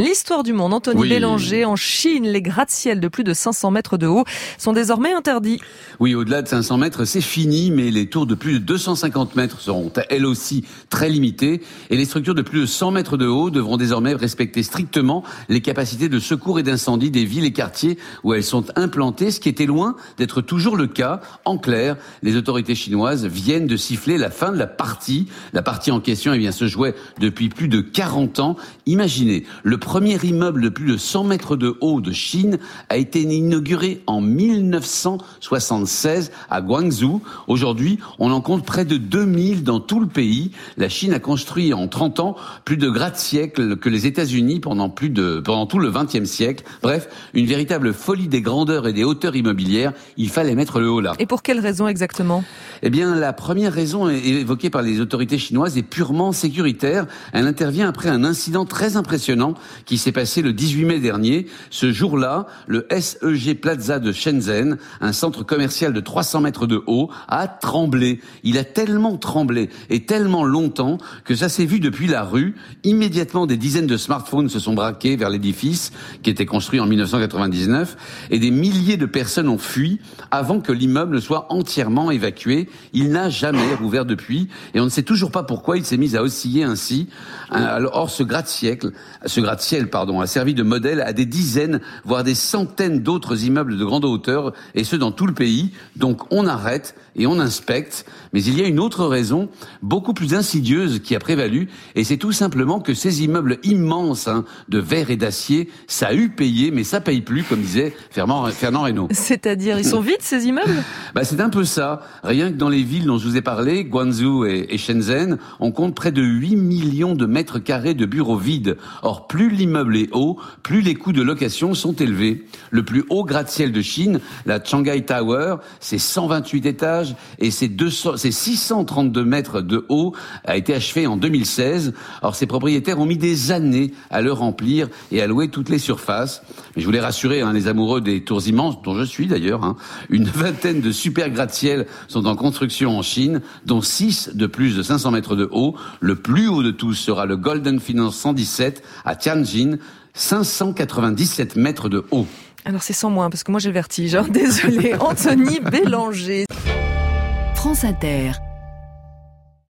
l'histoire du monde. Anthony Bélanger, en Chine, les gratte-ciels de plus de 500 mètres de haut sont désormais interdits. Oui, au-delà de 500 mètres, c'est fini, mais les tours de plus de 250 mètres seront elles aussi très limitées et les structures de plus de 100 mètres de haut devront désormais respecter strictement les capacités de secours et d'incendie des villes et quartiers où elles sont implantées, ce qui était loin d'être toujours le cas. En clair, les autorités chinoises viennent de siffler la fin de la partie. La partie en question, se jouait depuis plus de 40 ans. Imaginez, le premier immeuble de plus de 100 mètres de haut de Chine a été inauguré en 1976 à Guangzhou. Aujourd'hui, on en compte près de 2000 dans tout le pays. La Chine a construit en 30 ans plus de gratte-ciel que les États-Unis pendant tout le XXe siècle. Bref, une véritable folie des grandeurs et des hauteurs immobilières. Il fallait mettre le haut là. Et pour quelle raison exactement ? La première raison évoquée par les autorités chinoises est purement sécuritaire. Elle intervient après un incident très impressionnant qui s'est passé le 18 mai dernier. Ce jour-là, le SEG Plaza de Shenzhen, un centre commercial de 300 mètres de haut, a tremblé. Il a tellement tremblé et tellement longtemps que ça s'est vu depuis la rue. Immédiatement, des dizaines de smartphones se sont braqués vers l'édifice qui était construit en 1999 et des milliers de personnes ont fui avant que l'immeuble soit entièrement évacué. Il n'a jamais rouvert depuis et on ne sait toujours pas pourquoi il s'est mis à osciller ainsi. Or, ce gratte-ciel, a servi de modèle à des dizaines, voire des centaines d'autres immeubles de grande hauteur, et ce dans tout le pays. Donc on arrête et on inspecte. Mais il y a une autre raison, beaucoup plus insidieuse, qui a prévalu, et c'est tout simplement que ces immeubles immenses, de verre et d'acier, ça a eu payé, mais ça paye plus, comme disait Fernand Reynaud. C'est-à-dire, ils sont vides, ces immeubles ? C'est un peu ça. Rien que dans les villes dont je vous ai parlé, Guangzhou et Shenzhen, on compte près de 8 millions de mètres carrés de bureaux vides. Or, plus l'immeuble est haut, plus les coûts de location sont élevés. Le plus haut gratte-ciel de Chine, la Shanghai Tower, c'est 128 étages et c'est 632 mètres de haut, a été achevé en 2016. Or, ses propriétaires ont mis des années à le remplir et à louer toutes les surfaces. Mais je voulais rassurer les amoureux des tours immenses, dont je suis d'ailleurs. Une vingtaine de super gratte-ciel sont en construction en Chine, dont 6 de plus de 500 mètres de haut. Le plus haut de tous sera le Golden Finance 117 à Tianjin, 597 mètres de haut. Alors c'est sans moi, parce que moi j'ai le vertige. Désolée, Anthony Bélanger. France Inter.